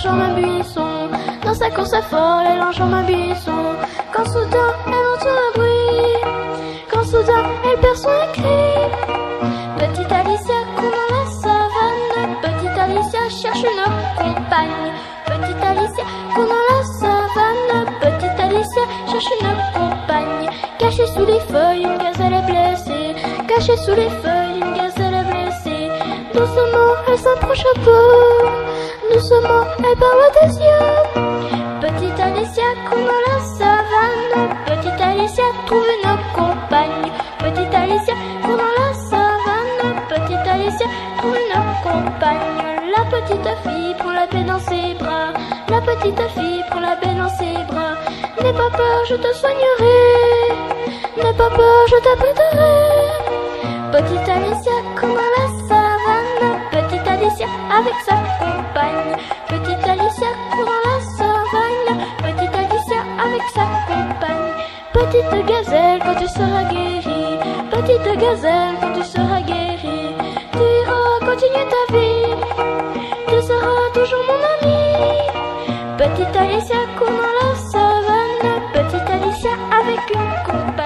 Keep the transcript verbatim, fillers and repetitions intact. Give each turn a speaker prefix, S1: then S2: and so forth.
S1: enjambe un buisson. Dans sa course folle, elle enjambe un buisson. Quand soudain, elle entend un bruit. Quand soudain, elle perd son cri. Petite Alicia court dans la savane. Petite Alicia cherche une compagne. Petite Alicia court dans la savane. Petite Alicia cherche une compagne. Cachée sous les feuilles, une gazelle est blessée. Cachée sous les feuilles, une gazelle est blessée. Doucement, elle s'approche un peu. Doucement, elle parle des yeux. Petite Alicia court dans la savane. Petite Alicia trouve une compagne. Petite Alicia court dans la savane. Petite Alicia trouve une compagne. La petite fille prend la paix dans ses bras. La petite fille prend la paix dans ses bras. N'aie pas peur, je te soignerai. N'aie pas peur, je t'apaiderai. Petite Alicia court dans la savane. Petite Alicia avec sa compagne. Petite Alicia court dans la savane. Petite Alicia avec sa compagne. Petite gazelle, quand tu seras guérie. Petite gazelle, quand tu seras guérie. Tu iras continuer ta vie. Tu seras toujours mon ami. Petite Alicia court dans la savane. Petite Alicia avec une compagne.